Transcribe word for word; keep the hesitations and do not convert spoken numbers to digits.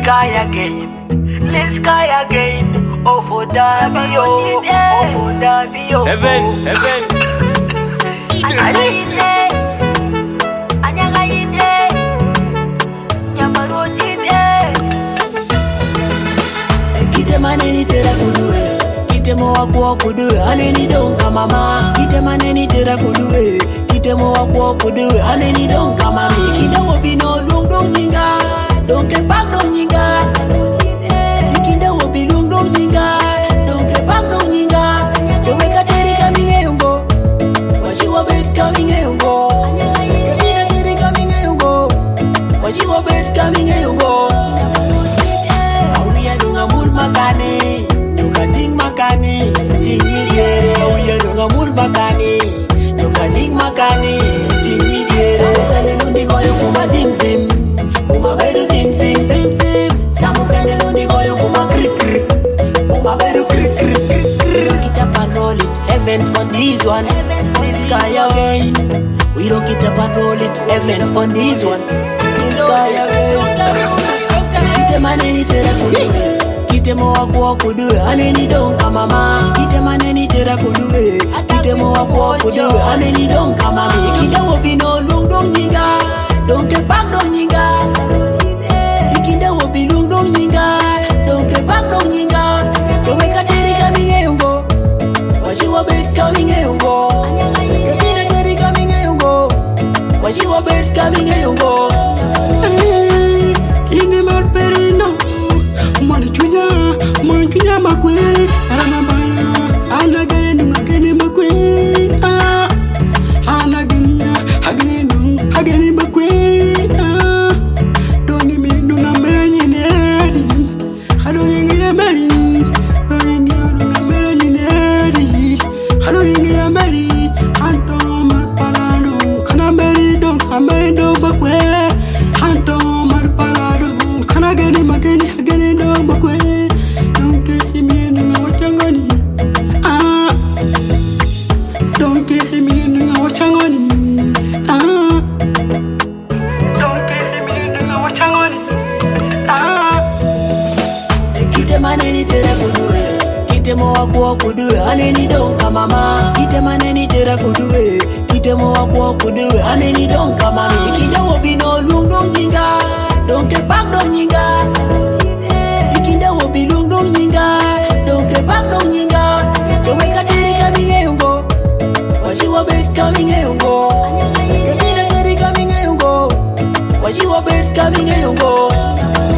sky again, Lil Sky again. Oh for Derby, oh, oh for Derby, oh. Events, events. Anyagaine, anyagaine, nyamarotine. Kite maneni tera kuduwe, kite mo wakwa kuduwe, aneni donka mama. Kite maneni tera kuduwe, kite mo wakwa kuduwe, aneni donka mami. Kite wobi no lung dong jinga, donke pak dong jinga. Kite wobi lung dong jinga, donke pak dong jinga. Deweka teri kami ngeyungo, washi wabet kami ngeyungo. Kemina teri kami ngeyungo, washi wabet kami ngeyungo. Ngamul makani, nuka ting makani, ting midye. Awiya no ngamul makani, nuka ting makani, ting midye. Samukende lundi koyo kuma zim zim, kuma bedu zim zim zim zim. Samukende lundi koyo kuma krik krik, kuma bedu krik krik krik krik. We don't get up and roll it, Events on this one, Lil Sky again. We don't get up and roll it, Events on this one, Lil Sky again. Kite maneni tera kuduwe, kite mo wakwa kuduwe, aneni donka mama. Kite maneni tera kuduwe, kite mo wakwa kuduwe, aneni donka mami. Kite wobi no lung dong jinga, donke pak dong jinga. Kite wobi lung dong jinga, donke pak dong jinga. Deweka teri kami ngeyungo, washi wabet kami ngeyungo. Kemina teri kami ngeyungo, washi wabet kami ngeyungo. Kini marperino, mani chunya, mani chunya makwe, arana bana, ana gane nunga gane makwe, ah, ana gane, hagane nung, hagane makwe, ah, dongi mi nunga meranyi neri, halo yengi ya meri, dongi nunga meranyi neri, halo yengi ya meri, anto marparano, kana meri dong, amendo makwe, anto marparano. Agani magani agani no makwe, don't get him in our changoni. Ah, don't get him in our changoni. Ah, don't get him in our changoni. Ah, kite maneni tera kuduwe, kite mo wakwa kuduwe, aneni donka mama. Kite maneni tera kuduwe, kite mo wakwa kuduwe, aneni donka mami. Kite wobi no lung dong jinga, donke pak dong jinga. Ikinda wobi lung dong jinga, donke pak dong jinga. Deweka teri kami ngeyungo, washi wabet kami ngeyungo. Kemina teri kami ngeyungo, washi wabet kami ngeyungo.